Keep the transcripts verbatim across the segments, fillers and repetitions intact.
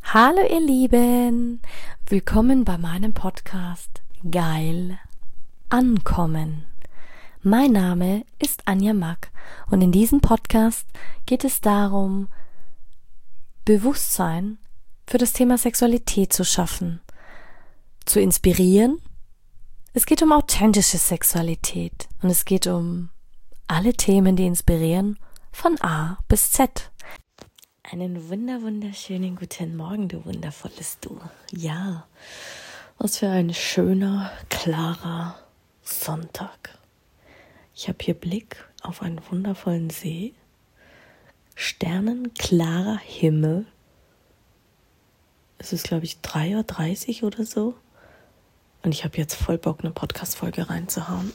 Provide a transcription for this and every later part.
Hallo ihr Lieben, willkommen bei meinem Podcast Geil Ankommen. Mein Name ist Anja Mack und in diesem Podcast geht es darum, Bewusstsein für das Thema Sexualität zu schaffen, zu inspirieren. Es geht um authentische Sexualität und es geht um alle Themen, die inspirieren, von A bis Z. Einen wunder, wunderschönen guten Morgen, du wundervolles Du. Ja, was für ein schöner, klarer Sonntag. Ich habe hier Blick auf einen wundervollen See, sternenklarer Himmel. Es ist, glaube ich, drei Uhr dreißig oder so. Und ich habe jetzt voll Bock, eine Podcast-Folge reinzuhauen.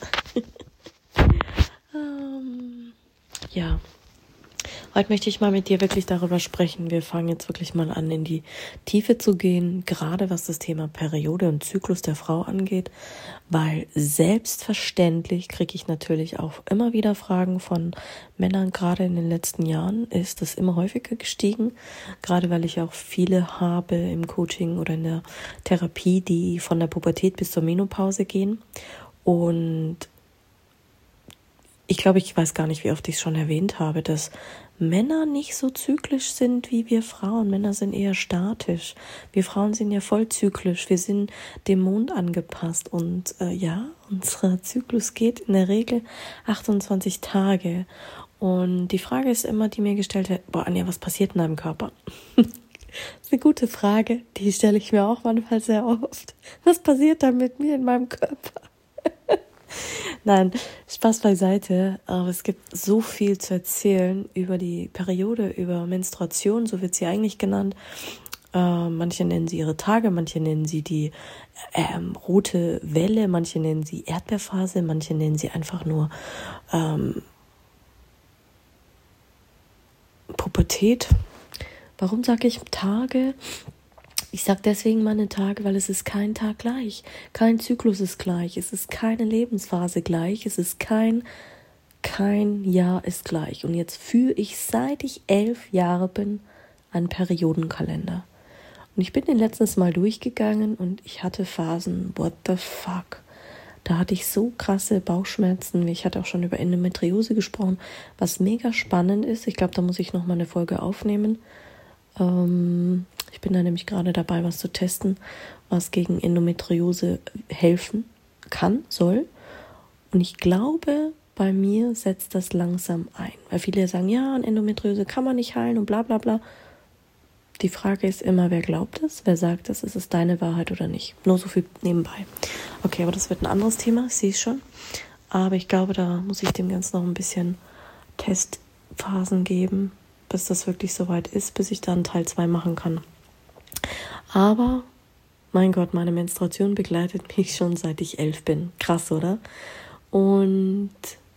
ähm, ja. Heute möchte ich mal mit dir wirklich darüber sprechen. Wir fangen jetzt wirklich mal an, in die Tiefe zu gehen, gerade was das Thema Periode und Zyklus der Frau angeht, weil selbstverständlich kriege ich natürlich auch immer wieder Fragen von Männern. Gerade in den letzten Jahren ist das immer häufiger gestiegen, gerade weil ich auch viele habe im Coaching oder in der Therapie, die von der Pubertät bis zur Menopause gehen. Und ich glaube, ich weiß gar nicht, wie oft ich es schon erwähnt habe, dass Männer nicht so zyklisch sind wie wir Frauen. Männer sind eher statisch. Wir Frauen sind ja voll zyklisch. Wir sind dem Mond angepasst. Und äh, ja, unser Zyklus geht in der Regel achtundzwanzig Tage. Und die Frage ist immer, die mir gestellt wird, boah Anja, was passiert in deinem Körper? Das ist eine gute Frage. Die stelle ich mir auch manchmal sehr oft. Was passiert da mit mir in meinem Körper? Nein, Spaß beiseite, aber es gibt so viel zu erzählen über die Periode, über Menstruation, so wird sie eigentlich genannt. Äh, manche nennen sie ihre Tage, manche nennen sie die ähm, rote Welle, manche nennen sie Erdbeerphase, manche nennen sie einfach nur ähm, Pubertät. Warum sage ich Tage? Ich sage deswegen meine Tage, weil es ist kein Tag gleich, kein Zyklus ist gleich, es ist keine Lebensphase gleich, es ist kein, kein Jahr ist gleich. Und jetzt führe ich, seit ich elf Jahre bin, einen Periodenkalender. Und ich bin den letztens mal durchgegangen und ich hatte Phasen, what the fuck. Da hatte ich so krasse Bauchschmerzen, ich hatte auch schon über Endometriose gesprochen, was mega spannend ist. Ich glaube, da muss ich noch mal eine Folge aufnehmen. Ähm, ich bin da nämlich gerade dabei, was zu testen, was gegen Endometriose helfen kann, soll. Und ich glaube, bei mir setzt das langsam ein. Weil viele sagen, ja, Endometriose kann man nicht heilen und bla bla bla. Die Frage ist immer, wer glaubt es? Wer sagt es? Ist es deine Wahrheit oder nicht? Nur so viel nebenbei. Okay, aber das wird ein anderes Thema, ich sehe es schon. Aber ich glaube, da muss ich dem Ganzen noch ein bisschen Testphasen geben, bis das wirklich soweit ist, bis ich dann Teil zwei machen kann. Aber, mein Gott, meine Menstruation begleitet mich schon seit ich elf bin. Krass, oder? Und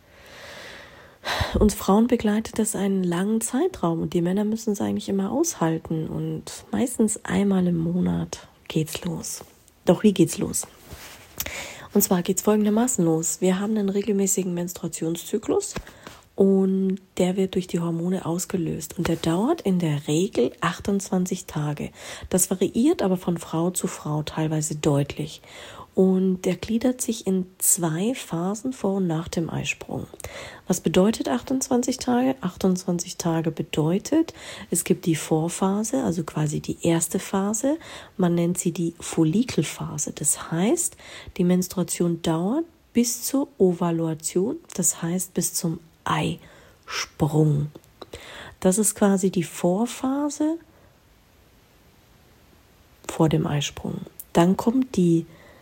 uns Frauen begleitet das einen langen Zeitraum und die Männer müssen es eigentlich immer aushalten und meistens einmal im Monat geht's los. Doch wie geht's los? Und zwar geht's folgendermaßen los. Wir haben einen regelmäßigen Menstruationszyklus. Und der wird durch die Hormone ausgelöst. Und der dauert in der Regel achtundzwanzig Tage. Das variiert aber von Frau zu Frau teilweise deutlich. Und der gliedert sich in zwei Phasen vor und nach dem Eisprung. Was bedeutet achtundzwanzig Tage? achtundzwanzig Tage bedeutet, es gibt die Vorphase, also quasi die erste Phase. Man nennt sie die Follikelphase. Das heißt, die Menstruation dauert bis zur Ovulation, das heißt bis zum Eisprung. Das ist quasi die Vorphase vor dem Eisprung. Dann kommt die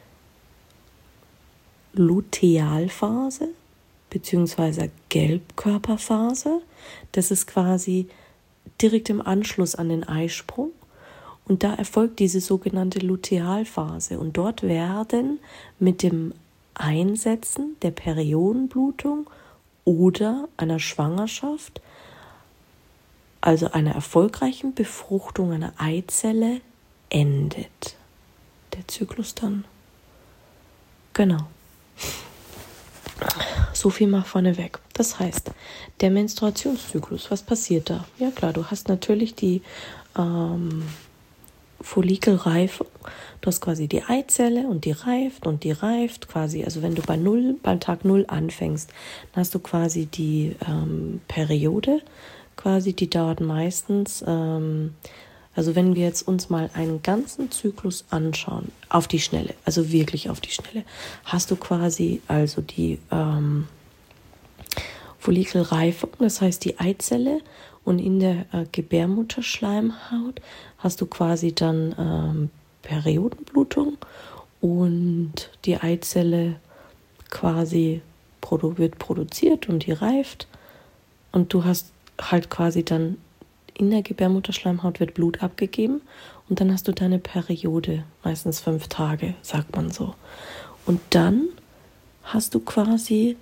Lutealphase bzw. Gelbkörperphase. Das ist quasi direkt im Anschluss an den Eisprung. Und da erfolgt diese sogenannte Lutealphase. Und dort werden mit dem Einsetzen der Periodenblutung oder einer Schwangerschaft, also einer erfolgreichen Befruchtung einer Eizelle, endet der Zyklus dann. Genau. So viel mal vorneweg. Das heißt, der Menstruationszyklus, was passiert da? Ja klar, du hast natürlich die ähm, Follikelreifung. Du hast quasi die Eizelle und die reift und die reift quasi. Also wenn du bei null, beim Tag null anfängst, dann hast du quasi die ähm, Periode, quasi, die dauert meistens, ähm, also wenn wir jetzt uns mal einen ganzen Zyklus anschauen, auf die Schnelle, also wirklich auf die Schnelle, hast du quasi also die ähm, Follikelreifung, das heißt die Eizelle, und in der äh, Gebärmutterschleimhaut hast du quasi dann ähm, Periodenblutung und die Eizelle quasi produ- wird produziert und die reift und du hast halt quasi dann in der Gebärmutterschleimhaut wird Blut abgegeben und dann hast du deine Periode, meistens fünf Tage, sagt man so. Und dann hast du quasi,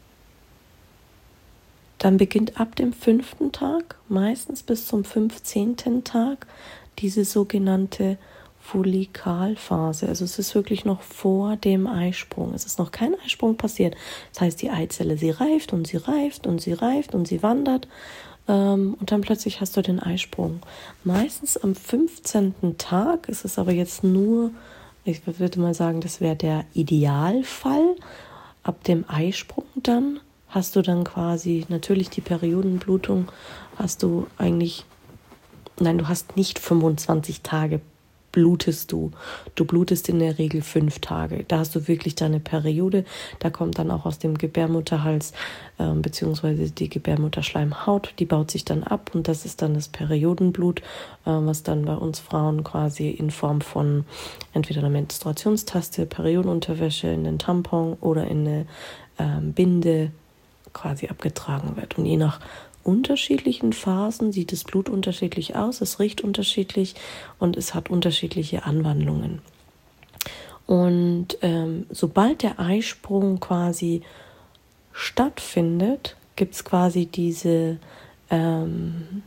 dann beginnt ab dem fünften Tag, meistens bis zum fünfzehnten Tag, diese sogenannte Follikalphase. Also es ist wirklich noch vor dem Eisprung. Es ist noch kein Eisprung passiert. Das heißt, die Eizelle, sie reift und sie reift und sie reift und sie wandert. Ähm, und dann plötzlich hast du den Eisprung. Meistens am fünfzehnten Tag ist es aber jetzt nur, ich würde mal sagen, das wäre der Idealfall. Ab dem Eisprung dann hast du dann quasi natürlich die Periodenblutung, hast du eigentlich, nein, du hast nicht fünfundzwanzig Tage blutest du. Du blutest in der Regel fünf Tage. Da hast du wirklich deine Periode. Da kommt dann auch aus dem Gebärmutterhals äh, beziehungsweise die Gebärmutterschleimhaut. Die baut sich dann ab und das ist dann das Periodenblut, äh, was dann bei uns Frauen quasi in Form von entweder einer Menstruationstaste, Periodenunterwäsche, in den Tampon oder in eine ähm, Binde quasi abgetragen wird. Und je nach unterschiedlichen Phasen sieht das Blut unterschiedlich aus, es riecht unterschiedlich und es hat unterschiedliche Anwandlungen. Und ähm, sobald der Eisprung quasi stattfindet, gibt es quasi diese ähm,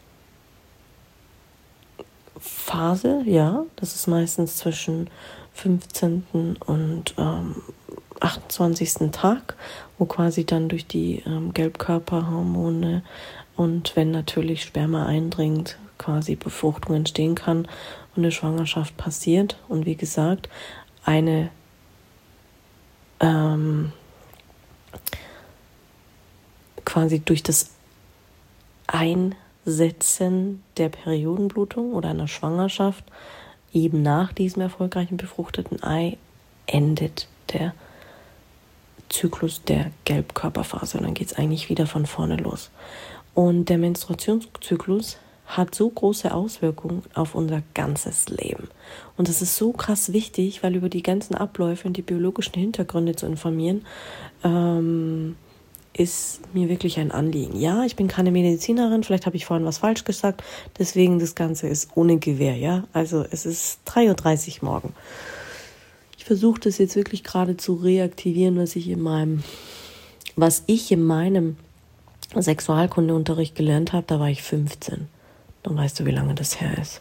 Phase, ja, das ist meistens zwischen fünfzehnten und ähm, achtundzwanzigsten Tag, wo quasi dann durch die ähm, Gelbkörperhormone und wenn natürlich Sperma eindringt, quasi Befruchtung entstehen kann und eine Schwangerschaft passiert. Und wie gesagt, eine ähm, quasi durch das Einsetzen der Periodenblutung oder einer Schwangerschaft eben nach diesem erfolgreichen befruchteten Ei endet der Zyklus der Gelbkörperphase und dann geht es eigentlich wieder von vorne los. Und der Menstruationszyklus hat so große Auswirkungen auf unser ganzes Leben. Und das ist so krass wichtig, weil über die ganzen Abläufe und die biologischen Hintergründe zu informieren, ähm, ist mir wirklich ein Anliegen. Ja, ich bin keine Medizinerin, vielleicht habe ich vorhin was falsch gesagt, deswegen das Ganze ist ohne Gewehr, ja. Also es ist drei Uhr dreißig morgen. Ich versuche das jetzt wirklich gerade zu reaktivieren, was ich in meinem, was ich in meinem Sexualkundeunterricht gelernt habe, da war ich fünfzehn. Dann weißt du, wie lange das her ist.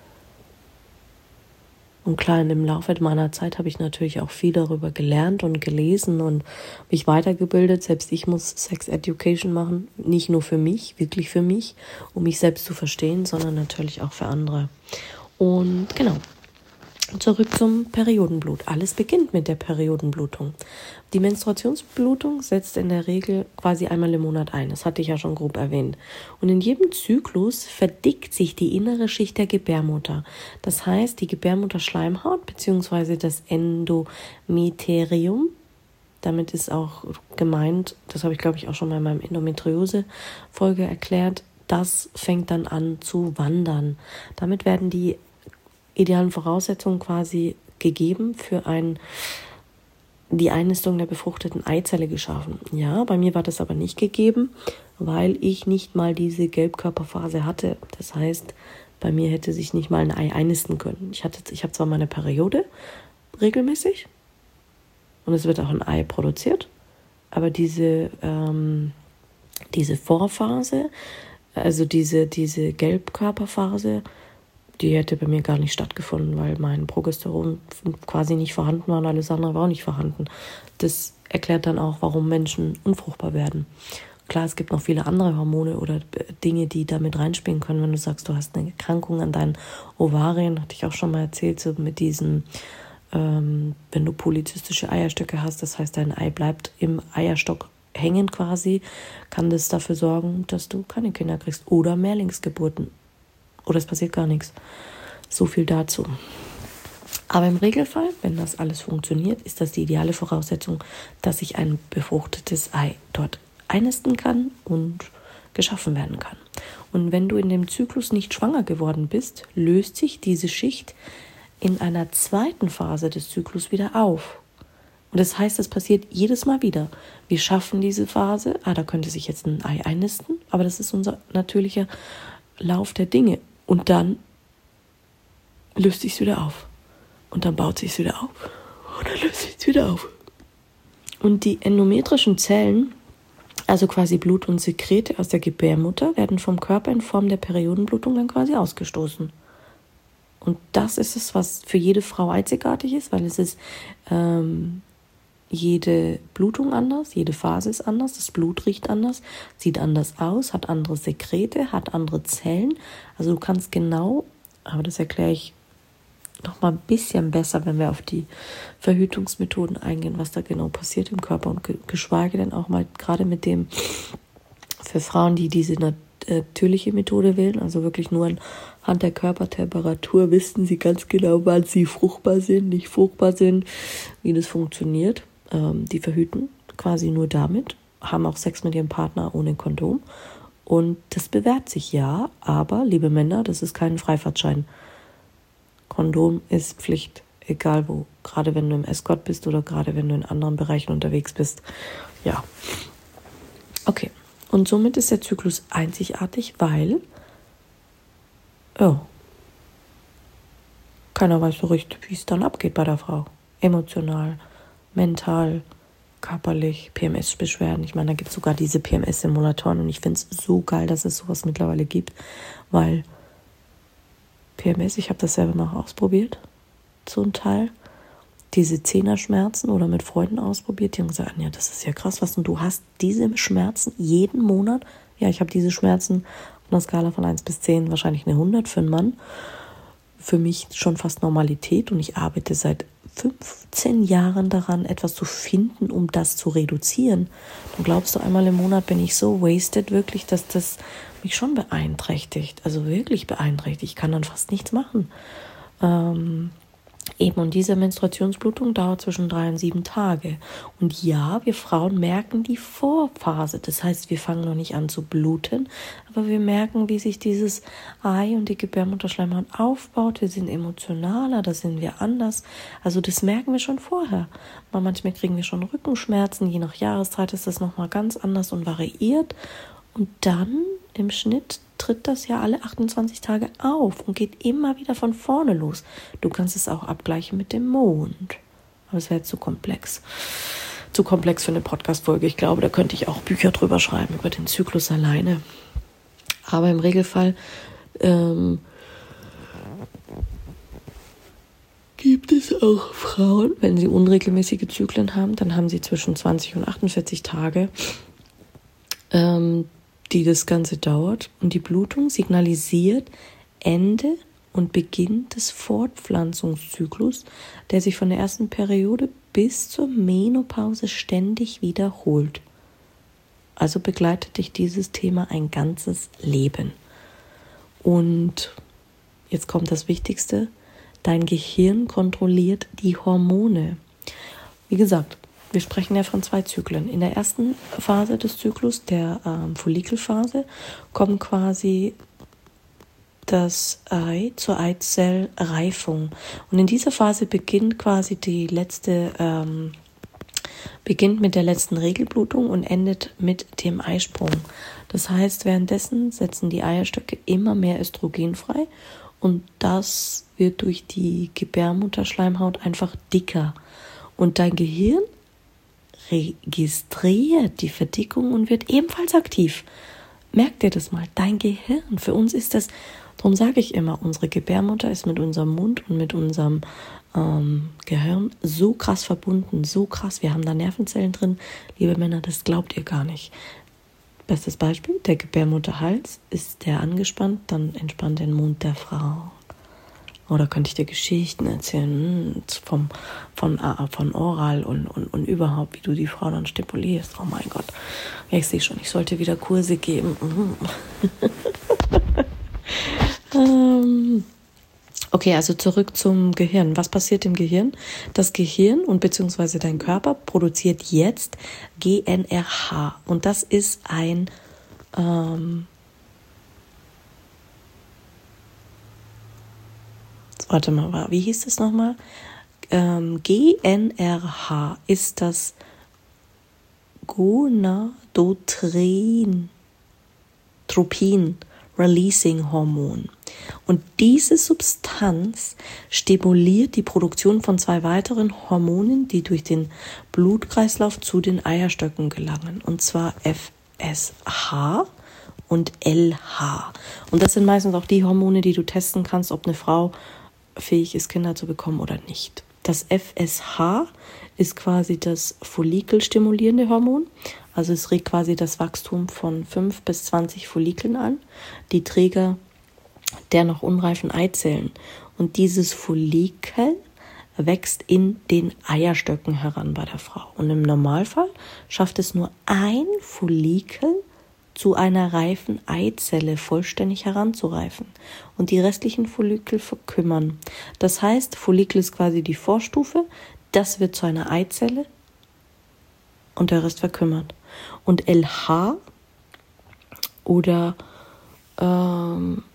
Und klar, im Laufe meiner Zeit habe ich natürlich auch viel darüber gelernt und gelesen und mich weitergebildet. Selbst ich muss Sex Education machen, nicht nur für mich, wirklich für mich, um mich selbst zu verstehen, sondern natürlich auch für andere. Und genau. Zurück zum Periodenblut. Alles beginnt mit der Periodenblutung. Die Menstruationsblutung setzt in der Regel quasi einmal im Monat ein. Das hatte ich ja schon grob erwähnt. Und in jedem Zyklus verdickt sich die innere Schicht der Gebärmutter. Das heißt, die Gebärmutterschleimhaut bzw. das Endometrium, damit ist auch gemeint, das habe ich glaube ich auch schon mal in meinem Endometriose-Folge erklärt, das fängt dann an zu wandern. Damit werden die idealen Voraussetzungen quasi gegeben für ein, die Einnistung der befruchteten Eizelle geschaffen. Ja, bei mir war das aber nicht gegeben, weil ich nicht mal diese Gelbkörperphase hatte. Das heißt, bei mir hätte sich nicht mal ein Ei einnisten können. Ich hatte, ich habe zwar meine Periode regelmäßig und es wird auch ein Ei produziert, aber diese, ähm, diese Vorphase, also diese, diese Gelbkörperphase, die hätte bei mir gar nicht stattgefunden, weil mein Progesteron quasi nicht vorhanden war und alles andere war auch nicht vorhanden. Das erklärt dann auch, warum Menschen unfruchtbar werden. Klar, es gibt noch viele andere Hormone oder Dinge, die damit reinspielen können. Wenn du sagst, du hast eine Erkrankung an deinen Ovarien, hatte ich auch schon mal erzählt, so mit diesem, ähm, wenn du polyzystische Eierstöcke hast, das heißt, dein Ei bleibt im Eierstock hängen quasi, kann das dafür sorgen, dass du keine Kinder kriegst oder Mehrlingsgeburten. Oder es passiert gar nichts. So viel dazu. Aber im Regelfall, wenn das alles funktioniert, ist das die ideale Voraussetzung, dass sich ein befruchtetes Ei dort einnisten kann und geschaffen werden kann. Und wenn du in dem Zyklus nicht schwanger geworden bist, löst sich diese Schicht in einer zweiten Phase des Zyklus wieder auf. Und das heißt, es passiert jedes Mal wieder. Wir schaffen diese Phase, ah, da könnte sich jetzt ein Ei einnisten, aber das ist unser natürlicher Lauf der Dinge. Und dann löst sich es wieder auf. Und dann baut sich es wieder auf. Und dann löst sich es wieder auf. Und die endometrischen Zellen, also quasi Blut und Sekrete aus der Gebärmutter, werden vom Körper in Form der Periodenblutung dann quasi ausgestoßen. Und das ist es, was für jede Frau einzigartig ist, weil es ist ähm, jede Blutung anders, jede Phase ist anders, das Blut riecht anders, sieht anders aus, hat andere Sekrete, hat andere Zellen. Also du kannst genau, aber das erkläre ich noch mal ein bisschen besser, wenn wir auf die Verhütungsmethoden eingehen, was da genau passiert im Körper und geschweige denn auch mal gerade mit dem, für Frauen, die diese natürliche Methode wählen, also wirklich nur anhand der Körpertemperatur, wissen sie ganz genau, wann sie fruchtbar sind, nicht fruchtbar sind, wie das funktioniert. Ähm, die verhüten quasi nur damit, haben auch Sex mit ihrem Partner ohne Kondom und das bewährt sich ja, aber, liebe Männer, das ist kein Freifahrtschein. Kondom ist Pflicht, egal wo. Gerade wenn du im Escort bist oder gerade wenn du in anderen Bereichen unterwegs bist. Ja. Okay. Und somit ist der Zyklus einzigartig, weil ja, keiner weiß so richtig, wie es dann abgeht bei der Frau. Emotional, mental, körperlich, P M S-Beschwerden. Ich meine, da gibt es sogar diese P M S-Simulatoren und ich finde es so geil, dass es sowas mittlerweile gibt, weil P M S, ich habe das selber mal ausprobiert, zum Teil. Diese Zehnerschmerzen oder mit Freunden ausprobiert, die haben gesagt, ja, das ist ja krass, was, und du hast diese Schmerzen jeden Monat? Ja, ich habe diese Schmerzen auf einer Skala von eins bis zehn, wahrscheinlich eine hundert für einen Mann. Für mich schon fast Normalität und ich arbeite seit fünfzehn Jahren daran, etwas zu finden, um das zu reduzieren. Dann glaubst du, einmal im Monat bin ich so wasted, wirklich, dass das mich schon beeinträchtigt, also wirklich beeinträchtigt. Ich kann dann fast nichts machen. Ähm, eben, und diese Menstruationsblutung dauert zwischen drei und sieben Tage. Und ja, wir Frauen merken die Vorphase. Das heißt, wir fangen noch nicht an zu bluten, aber wir merken, wie sich dieses Ei und die Gebärmutterschleimhaut aufbaut. Wir sind emotionaler, da sind wir anders. Also das merken wir schon vorher. Manchmal kriegen wir schon Rückenschmerzen, je nach Jahreszeit ist das nochmal ganz anders und variiert. Und dann im Schnitt tritt das ja alle achtundzwanzig Tage auf und geht immer wieder von vorne los. Du kannst es auch abgleichen mit dem Mond. Aber es wäre jetzt zu komplex. Zu komplex für eine Podcast-Folge. Ich glaube, da könnte ich auch Bücher drüber schreiben, über den Zyklus alleine. Aber im Regelfall ähm, gibt es auch Frauen, wenn sie unregelmäßige Zyklen haben, dann haben sie zwischen zwanzig und achtundvierzig Tage, ähm, die das Ganze dauert. Und die Blutung signalisiert Ende und Beginn des Fortpflanzungszyklus, der sich von der ersten Periode bis zur Menopause ständig wiederholt. Also begleitet dich dieses Thema ein ganzes Leben. Und jetzt kommt das Wichtigste, dein Gehirn kontrolliert die Hormone. Wie gesagt, wir sprechen ja von zwei Zyklen. In der ersten Phase des Zyklus, der ähm, Follikelphase, kommt quasi das Ei zur Eizellreifung. Und in dieser Phase beginnt quasi die letzte, ähm, beginnt mit der letzten Regelblutung und endet mit dem Eisprung. Das heißt, währenddessen setzen die Eierstöcke immer mehr Östrogen frei und das wird durch die Gebärmutterschleimhaut einfach dicker. Und dein Gehirn registriert die Verdickung und wird ebenfalls aktiv. Merk dir das mal, dein Gehirn. Für uns ist das, darum sage ich immer, unsere Gebärmutter ist mit unserem Mund und mit unserem ähm, Gehirn so krass verbunden, so krass. Wir haben da Nervenzellen drin, liebe Männer, das glaubt ihr gar nicht. Bestes Beispiel, der Gebärmutterhals, ist der angespannt, dann entspannt den Mund der Frau. Oder könnte ich dir Geschichten erzählen vom, von, von Oral und, und, und überhaupt, wie du die Frau dann stimulierst. Oh mein Gott, ich sehe schon, ich sollte wieder Kurse geben. ähm, okay, also zurück zum Gehirn. Was passiert im Gehirn? Das Gehirn und beziehungsweise dein Körper produziert jetzt G N R H. Und das ist ein... Ähm, Warte mal, wie hieß das nochmal? Ähm, G N R H ist das Gonadotropin Releasing Hormon. Und diese Substanz stimuliert die Produktion von zwei weiteren Hormonen, die durch den Blutkreislauf zu den Eierstöcken gelangen. Und zwar F S H und L H. Und das sind meistens auch die Hormone, die du testen kannst, ob eine Frau fähig ist, Kinder zu bekommen oder nicht. Das F S H ist quasi das follikelstimulierende Hormon. Also es regt quasi das Wachstum von fünf bis zwanzig Follikeln an, die Träger der noch unreifen Eizellen. Und dieses Follikel wächst in den Eierstöcken heran bei der Frau. Und im Normalfall schafft es nur ein Follikel, zu einer reifen Eizelle vollständig heranzureifen. Und die restlichen Follikel verkümmern. Das heißt, Follikel ist quasi die Vorstufe, das wird zu einer Eizelle und der Rest verkümmert. Und L H oder ähm,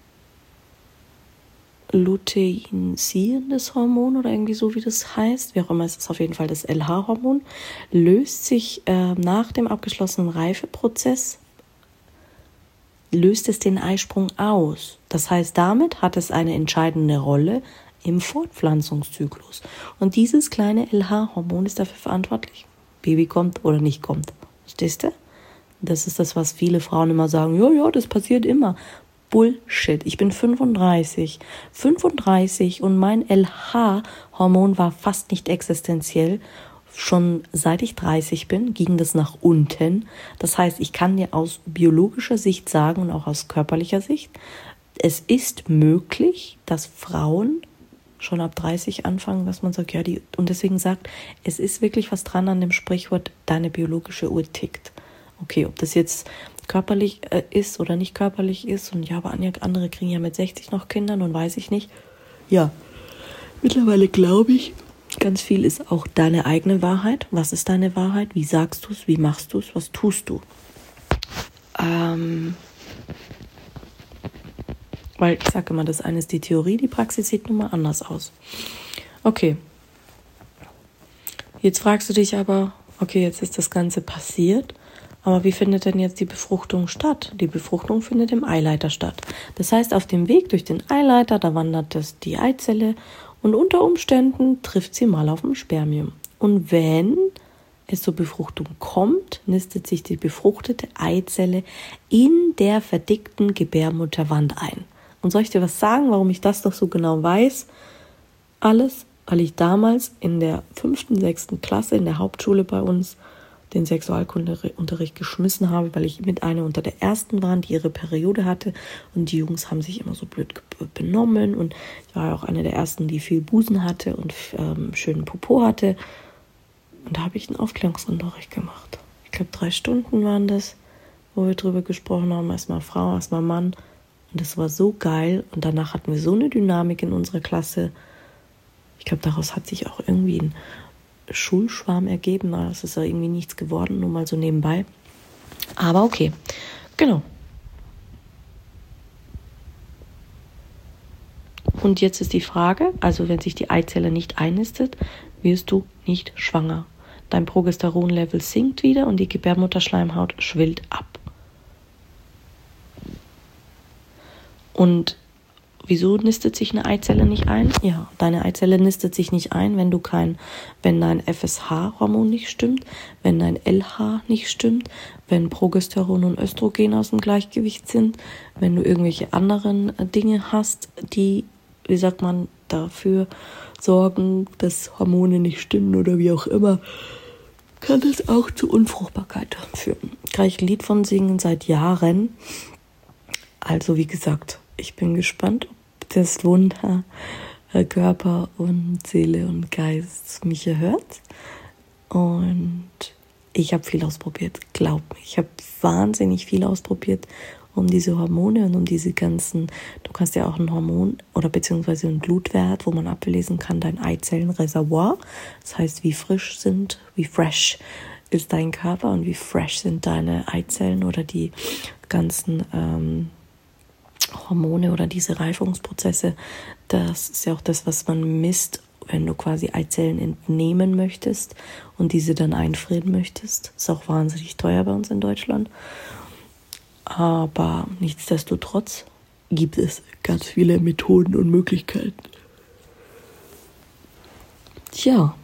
luteinisierendes Hormon oder irgendwie so, wie das heißt, wie auch immer, es ist auf jeden Fall das L H-Hormon, löst sich äh, nach dem abgeschlossenen Reifeprozess löst es den Eisprung aus. Das heißt, damit hat es eine entscheidende Rolle im Fortpflanzungszyklus. Und dieses kleine L H-Hormon ist dafür verantwortlich, Baby kommt oder nicht kommt. Verstehst du? Das ist das, was viele Frauen immer sagen, ja, ja, das passiert immer. Bullshit. Ich bin fünfunddreißig. fünfunddreißig und mein L H-Hormon war fast nicht existenziell. Schon seit ich dreißig bin, ging das nach unten. Das heißt, ich kann dir aus biologischer Sicht sagen und auch aus körperlicher Sicht, es ist möglich, dass Frauen schon ab dreißig anfangen, dass man sagt, ja, die, und deswegen sagt, es ist wirklich was dran an dem Sprichwort, deine biologische Uhr tickt. Okay, ob das jetzt körperlich äh, ist oder nicht körperlich ist, und ja, aber andere kriegen ja mit sechzig noch Kinder und weiß ich nicht. Ja, mittlerweile glaube ich, ganz viel ist auch deine eigene Wahrheit. Was ist deine Wahrheit? Wie sagst du es? Wie machst du es? Was tust du? Ähm, weil ich sage immer, das eine ist die Theorie, die Praxis sieht nun mal anders aus. Okay. Jetzt fragst du dich aber, okay, jetzt ist das Ganze passiert, aber wie findet denn jetzt die Befruchtung statt? Die Befruchtung findet im Eileiter statt. Das heißt, auf dem Weg durch den Eileiter, da wandert das die Eizelle und unter Umständen trifft sie mal auf ein Spermium. Und wenn es zur Befruchtung kommt, nistet sich die befruchtete Eizelle in der verdickten Gebärmutterwand ein. Und soll ich dir was sagen, warum ich das doch so genau weiß? Alles, weil ich damals in der fünften, sechsten Klasse in der Hauptschule bei uns den Sexualkundeunterricht geschmissen habe, weil ich mit einer unter der ersten war, die ihre Periode hatte, und die Jungs haben sich immer so blöd benommen, und ich war ja auch eine der ersten, die viel Busen hatte und ähm, schönen Popo hatte, und da habe ich einen Aufklärungsunterricht gemacht. Ich glaube, drei Stunden waren das, wo wir drüber gesprochen haben, erstmal Frau, erstmal Mann, und das war so geil, und danach hatten wir so eine Dynamik in unserer Klasse. Ich glaube, daraus hat sich auch irgendwie ein Schulschwarm ergeben, aber es ist ja irgendwie nichts geworden, nur mal so nebenbei. Aber okay, genau. Und jetzt ist die Frage, also wenn sich die Eizelle nicht einnistet, wirst du nicht schwanger. Dein Progesteronlevel sinkt wieder und die Gebärmutterschleimhaut schwillt ab. Und wieso nistet sich eine Eizelle nicht ein? Ja, deine Eizelle nistet sich nicht ein, wenn du kein, wenn dein F S H-Hormon nicht stimmt, wenn dein L H nicht stimmt, wenn Progesteron und Östrogen aus dem Gleichgewicht sind, wenn du irgendwelche anderen Dinge hast, die, wie sagt man, dafür sorgen, dass Hormone nicht stimmen oder wie auch immer. kann das auch zu Unfruchtbarkeit führen. Kann ich ein Lied von singen seit Jahren. Also wie gesagt, ich bin gespannt, ob das Wunder äh, Körper und Seele und Geist mich hier hört. Und ich habe viel ausprobiert, glaub mir. Ich habe wahnsinnig viel ausprobiert, um diese Hormone und um diese ganzen, du kannst ja auch ein Hormon oder beziehungsweise einen Blutwert, wo man ablesen kann, dein Eizellenreservoir. Das heißt, wie frisch sind, wie fresh ist dein Körper und wie fresh sind deine Eizellen oder die ganzen ähm, Hormone oder diese Reifungsprozesse. Das ist ja auch das, was man misst, wenn du quasi Eizellen entnehmen möchtest und diese dann einfrieren möchtest. Ist auch wahnsinnig teuer bei uns in Deutschland. Aber nichtsdestotrotz gibt es ganz viele Methoden und Möglichkeiten. Tja.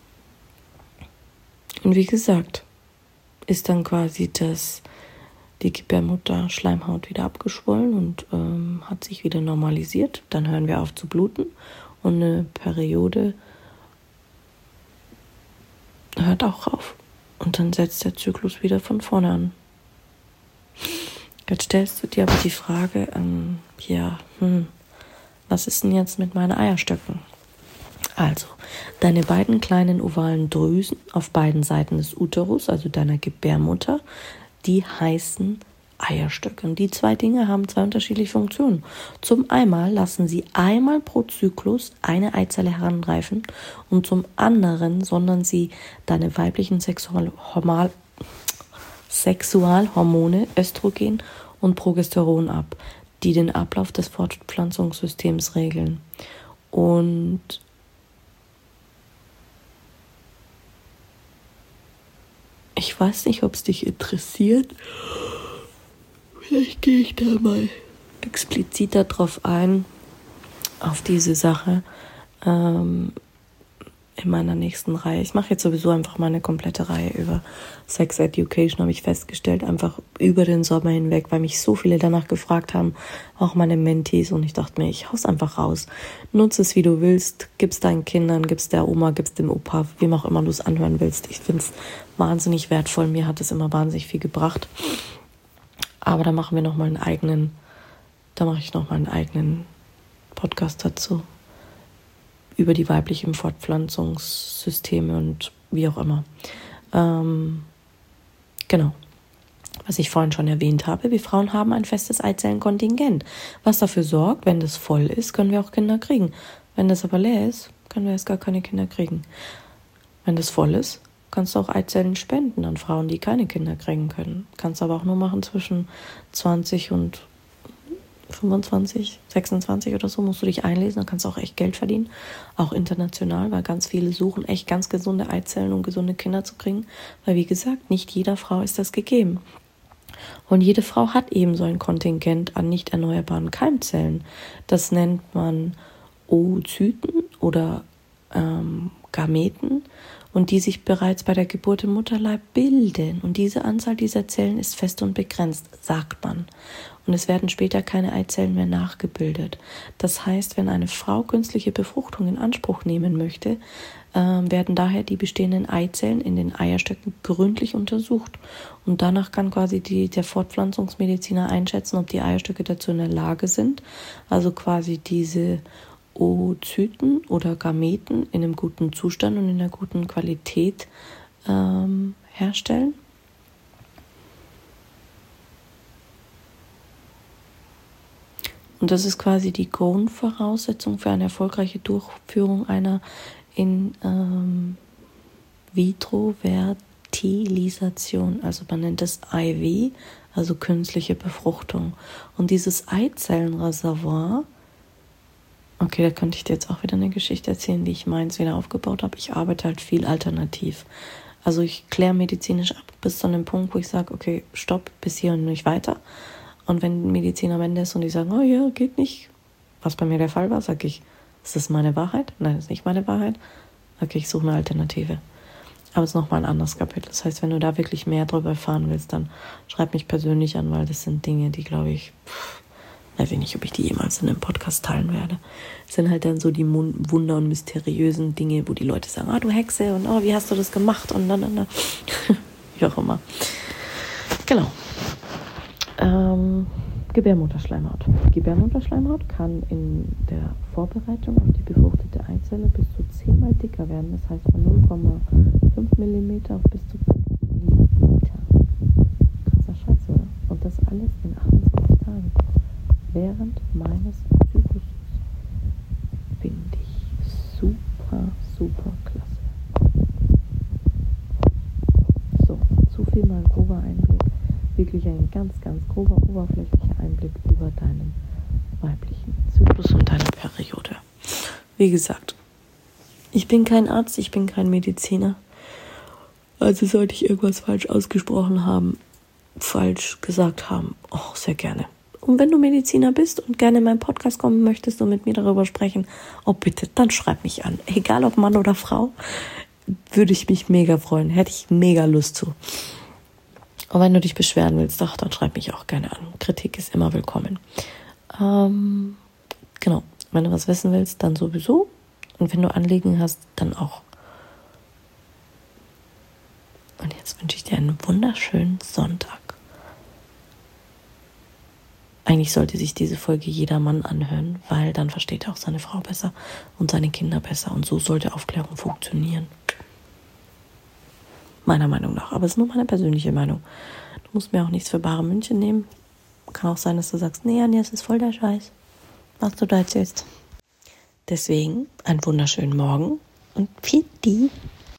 Und wie gesagt, ist dann quasi das, die Gebärmutter Schleimhaut wieder abgeschwollen und ähm, hat sich wieder normalisiert. Dann hören wir auf zu bluten und eine Periode hört auch auf. Und dann setzt der Zyklus wieder von vorne an. Jetzt stellst du dir aber die Frage, ähm, ja, hm, was ist denn jetzt mit meinen Eierstöcken? Also, deine beiden kleinen ovalen Drüsen auf beiden Seiten des Uterus, also deiner Gebärmutter, die heißen Eierstöcke. Und die zwei Dinge haben zwei unterschiedliche Funktionen. Zum einen lassen sie einmal pro Zyklus eine Eizelle heranreifen und zum anderen sondern sie deine weiblichen Sexualhormone Sexualhormone, Östrogen und Progesteron ab, die den Ablauf des Fortpflanzungssystems regeln. Und ich weiß nicht, ob es dich interessiert. Vielleicht gehe ich da mal expliziter drauf ein, auf diese Sache. Ähm, in meiner nächsten Reihe. Ich mache jetzt sowieso einfach mal eine komplette Reihe über Sex Education, habe ich festgestellt, einfach über den Sommer hinweg, weil mich so viele danach gefragt haben, auch meine Mentees, und ich dachte mir, ich hau's einfach raus. Nutze es, wie du willst, gib's deinen Kindern, gib's der Oma, gib's dem Opa, wem auch immer du es anhören willst. Ich finde es wahnsinnig wertvoll, mir hat es immer wahnsinnig viel gebracht. Aber da machen wir nochmal einen eigenen, da mache ich nochmal einen eigenen Podcast dazu. Über die weiblichen Fortpflanzungssysteme und wie auch immer. Ähm, genau. Was ich vorhin schon erwähnt habe, wir Frauen haben ein festes Eizellenkontingent, was dafür sorgt, wenn das voll ist, können wir auch Kinder kriegen. Wenn das aber leer ist, können wir erst gar keine Kinder kriegen. Wenn das voll ist, kannst du auch Eizellen spenden an Frauen, die keine Kinder kriegen können. Kannst aber auch nur machen zwischen zwanzig und fünfundzwanzig, sechsundzwanzig oder so, musst du dich einlesen, dann kannst du auch echt Geld verdienen, auch international, weil ganz viele suchen echt ganz gesunde Eizellen, um gesunde Kinder zu kriegen, weil wie gesagt, nicht jeder Frau ist das gegeben. Und jede Frau hat eben so ein Kontingent an nicht erneuerbaren Keimzellen. Das nennt man Oozyten oder ähm, Gameten, und die sich bereits bei der Geburt im Mutterleib bilden. Und diese Anzahl dieser Zellen ist fest und begrenzt, sagt man. Und es werden später keine Eizellen mehr nachgebildet. Das heißt, wenn eine Frau künstliche Befruchtung in Anspruch nehmen möchte, äh, werden daher die bestehenden Eizellen in den Eierstöcken gründlich untersucht. Und danach kann quasi die, der Fortpflanzungsmediziner einschätzen, ob die Eierstöcke dazu in der Lage sind, also quasi diese Oozyten oder Gameten in einem guten Zustand und in einer guten Qualität ähm, herstellen. Und das ist quasi die Grundvoraussetzung für eine erfolgreiche Durchführung einer in ähm, vitro Fertilisation. Also man nennt das I V, also künstliche Befruchtung. Und dieses Eizellenreservoir, okay, da könnte ich dir jetzt auch wieder eine Geschichte erzählen, wie ich meins wieder aufgebaut habe. Ich arbeite halt viel alternativ. Also ich kläre medizinisch ab bis zu einem Punkt, wo ich sage, okay, stopp, bis hier und nicht weiter. Und wenn Medizin am Ende ist und die sagen, oh ja, geht nicht, was bei mir der Fall war, sage ich, ist das meine Wahrheit? Nein, das ist nicht meine Wahrheit. Okay, ich suche eine Alternative. Aber es ist nochmal ein anderes Kapitel. Das heißt, wenn du da wirklich mehr drüber erfahren willst, dann schreib mich persönlich an, weil das sind Dinge, die, glaube ich, pff, weiß ich nicht, ob ich die jemals in einem Podcast teilen werde. Das sind halt dann so die Wunder- und mysteriösen Dinge, wo die Leute sagen, ah, du Hexe, und oh, wie hast du das gemacht? Und dann, dann, dann. Wie auch immer. Genau. Ähm, Gebärmutterschleimhaut. Gebärmutterschleimhaut kann in der Vorbereitung auf die befruchtete Eizelle bis zu zehnmal dicker werden. Das heißt von null Komma fünf Millimeter auf bis zu fünf Millimeter. Krasser Scheiß, oder? Und das alles in achtundzwanzig Tagen. Während meines Zyklus. Finde ich super, super klasse. So, zu viel mal ein grober Einblick. Wirklich ein ganz, ganz grober, oberflächlicher Einblick über deinen weiblichen Zyklus und deine Periode. Wie gesagt, ich bin kein Arzt, ich bin kein Mediziner. Also sollte ich irgendwas falsch ausgesprochen haben, falsch gesagt haben, oh, sehr gerne. Und wenn du Mediziner bist und gerne in meinen Podcast kommen möchtest und mit mir darüber sprechen, oh bitte, dann schreib mich an. Egal ob Mann oder Frau, würde ich mich mega freuen. Hätte ich mega Lust zu. Und wenn du dich beschweren willst, doch, dann schreib mich auch gerne an. Kritik ist immer willkommen. Ähm, genau, wenn du was wissen willst, dann sowieso. Und wenn du Anliegen hast, dann auch. Und jetzt wünsche ich dir einen wunderschönen Sonntag. Eigentlich sollte sich diese Folge jeder Mann anhören, weil dann versteht er auch seine Frau besser und seine Kinder besser. Und so sollte Aufklärung funktionieren. Meiner Meinung nach. Aber es ist nur meine persönliche Meinung. Du musst mir auch nichts für bare München nehmen. Kann auch sein, dass du sagst, nee, Anja, es ist voll der Scheiß, was du da erzählst. Deswegen einen wunderschönen Morgen und Pfiat.